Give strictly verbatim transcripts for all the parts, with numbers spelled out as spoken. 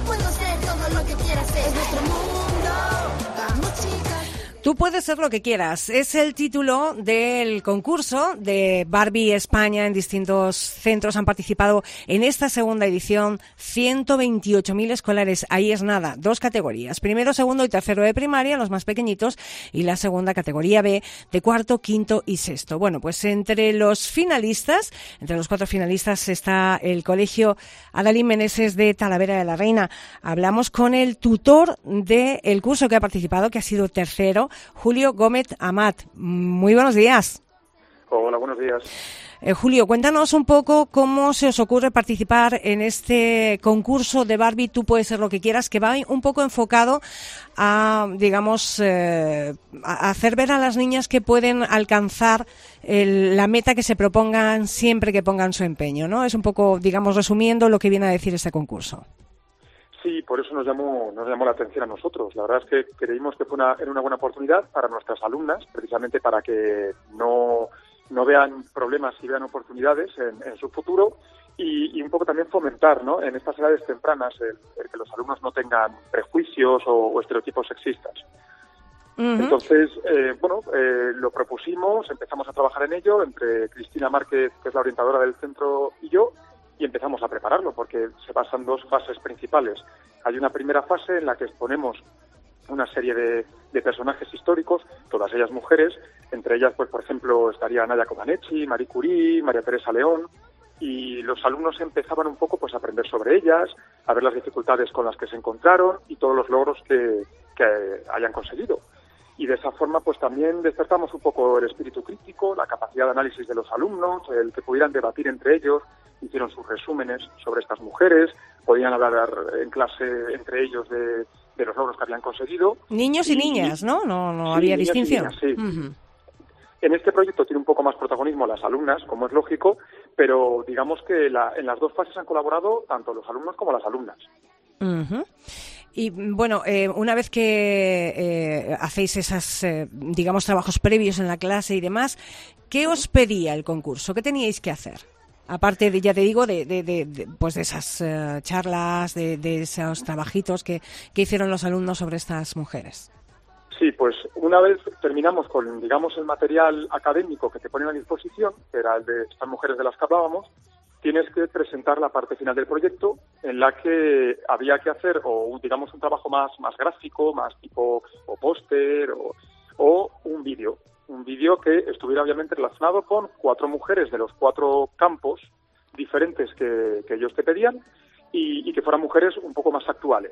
puedo ser todo lo que quieras ser. Es nuestro mundo. Vamos, chicas. Tú puedes ser lo que quieras. Es el título del concurso de Barbie España. En distintos centros han participado en esta segunda edición ciento veintiocho mil escolares. Ahí es nada, dos categorías. Primero, segundo y tercero de primaria, los más pequeñitos, y la segunda categoría B de cuarto, quinto y sexto. Bueno, pues entre los finalistas, entre los cuatro finalistas está el Colegio Adalín Meneses de Talavera de la Reina. Hablamos con el tutor del curso que ha participado, que ha sido tercero, Julio Gómez Amat. Muy buenos días. Hola, buenos días. Eh, Julio, cuéntanos un poco cómo se os ocurre participar en este concurso de Barbie Tú puedes ser lo que quieras, que va un poco enfocado a, digamos, eh, a hacer ver a las niñas que pueden alcanzar el, la meta que se propongan siempre que pongan su empeño, ¿no? Es un poco, digamos, resumiendo lo que viene a decir este concurso. Sí, por eso nos llamó, nos llamó la atención a nosotros. La verdad es que creímos que fue una, era una buena oportunidad para nuestras alumnas, precisamente para que no, no vean problemas y vean oportunidades en, en su futuro y, y un poco también fomentar, ¿no?, en estas edades tempranas el, el que los alumnos no tengan prejuicios o, o estereotipos sexistas. Uh-huh. Entonces, eh, bueno, eh, lo propusimos, empezamos a trabajar en ello entre Cristina Márquez, que es la orientadora del centro, y yo, y empezamos a prepararlo porque se basan dos fases principales. Hay una primera fase en la que exponemos una serie de, de personajes históricos, todas ellas mujeres, entre ellas, pues por ejemplo, estaría Nadia Comaneci, Marie Curie, María Teresa León, y los alumnos empezaban un poco pues a aprender sobre ellas, a ver las dificultades con las que se encontraron y todos los logros que, que hayan conseguido. Y de esa forma, pues también despertamos un poco el espíritu crítico, la capacidad de análisis de los alumnos, el que pudieran debatir entre ellos, hicieron sus resúmenes sobre estas mujeres, podían hablar en clase entre ellos de, de los logros que habían conseguido. Niños y, y niñas, ¿no? No, no sí, había niños distinción. Y niñas, sí. Uh-huh. En este proyecto tiene un poco más protagonismo las alumnas, como es lógico, pero digamos que la, en las dos fases han colaborado tanto los alumnos como las alumnas. Uh-huh. Y bueno, eh, una vez que eh, hacéis esos, eh, digamos, trabajos previos en la clase y demás, ¿qué os pedía el concurso? ¿Qué teníais que hacer? Aparte de, ya te digo, de, de, de, de pues de esas uh, charlas, de, de esos trabajitos que, que hicieron los alumnos sobre estas mujeres. Sí, pues una vez terminamos con, digamos, el material académico que te ponen a disposición, que era el de estas mujeres de las que hablábamos, tienes que presentar la parte final del proyecto en la que había que hacer, o digamos, un trabajo más, más gráfico, más tipo o póster o, o un vídeo. Un vídeo que estuviera obviamente relacionado con cuatro mujeres de los cuatro campos diferentes que, que ellos te pedían y, y que fueran mujeres un poco más actuales.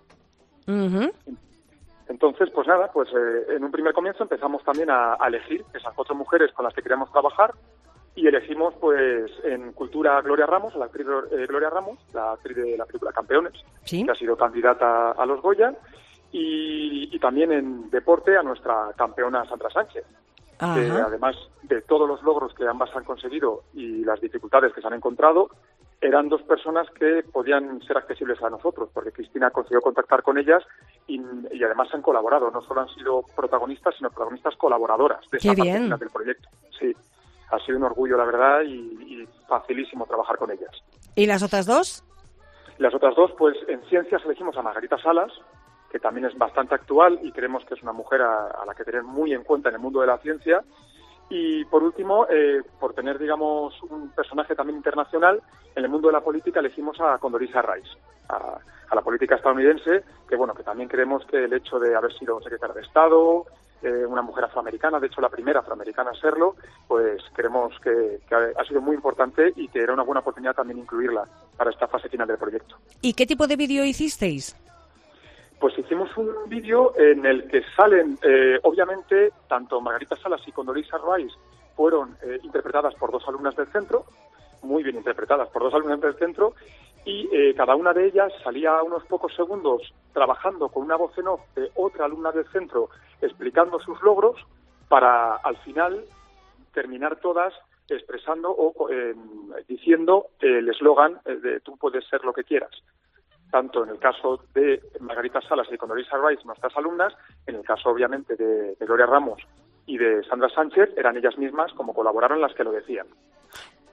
Uh-huh. Entonces, pues nada, pues eh, en un primer comienzo empezamos también a, a elegir esas cuatro mujeres con las que queríamos trabajar y elegimos pues en cultura Gloria Ramos, la actriz eh, Gloria Ramos, la actriz de la película Campeones, ¿sí?, que ha sido candidata a los Goya, y, y también en deporte a nuestra campeona Sandra Sánchez. Ajá. Que además de todos los logros que ambas han conseguido y las dificultades que se han encontrado, eran dos personas que podían ser accesibles a nosotros, porque Cristina consiguió contactar con ellas y, y además han colaborado. No solo han sido protagonistas, sino protagonistas colaboradoras de esa parte final del proyecto. Sí, ha sido un orgullo, la verdad, y, y facilísimo trabajar con ellas. ¿Y las otras dos? Las otras dos, pues en ciencias elegimos a Margarita Salas, que también es bastante actual y creemos que es una mujer a, a la que tener muy en cuenta en el mundo de la ciencia. Y por último, eh, por tener, digamos, un personaje también internacional, en el mundo de la política elegimos a Condoleezza Rice, a, a la política estadounidense, que bueno, que también creemos que el hecho de haber sido secretaria de Estado, eh, una mujer afroamericana, de hecho la primera afroamericana a serlo, pues creemos que, que ha sido muy importante y que era una buena oportunidad también incluirla para esta fase final del proyecto. ¿Y qué tipo de vídeo hicisteis? Pues hicimos un vídeo en el que salen, eh, obviamente, tanto Margarita Salas y Condoleezza Rice fueron eh, interpretadas por dos alumnas del centro, muy bien interpretadas por dos alumnas del centro, y eh, cada una de ellas salía unos pocos segundos trabajando con una voz en off de otra alumna del centro explicando sus logros para, al final, terminar todas expresando o eh, diciendo el eslogan de tú puedes ser lo que quieras. Tanto en el caso de Margarita Salas y Condoleezza Rice, nuestras alumnas, en el caso, obviamente, de, de Gloria Ramos y de Sandra Sánchez, eran ellas mismas, como colaboraron, las que lo decían.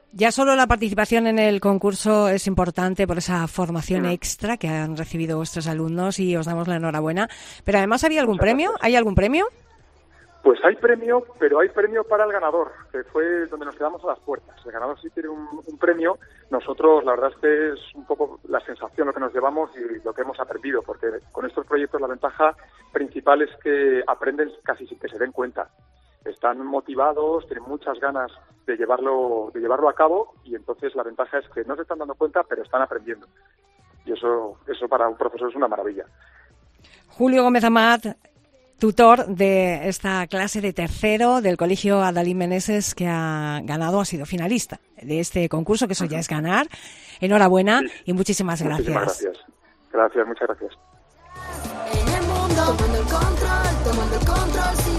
Ya solo la participación en el concurso es importante por esa formación sí. extra que han recibido vuestros alumnos y os damos la enhorabuena. Pero además, ¿había algún Muchas premio? Gracias. ¿Hay algún premio? Pues hay premio, pero hay premio para el ganador, que fue donde nos quedamos a las puertas. El ganador sí tiene un, un premio. Nosotros, la verdad es que es un poco la sensación lo que nos llevamos y lo que hemos aprendido, porque con estos proyectos la ventaja principal es que aprenden casi sin que se den cuenta. Están motivados, tienen muchas ganas de llevarlo de llevarlo a cabo y entonces la ventaja es que no se están dando cuenta, pero están aprendiendo. Y eso eso para un profesor es una maravilla. Julio Gómez Amat, tutor de esta clase de tercero del Colegio Adalid Meneses, que ha ganado, ha sido finalista de este concurso, que eso ya es ganar. Enhorabuena sí. y muchísimas gracias. Muchísimas gracias. Gracias, muchas gracias. En el mundo, tomando el control, tomando el control, sí.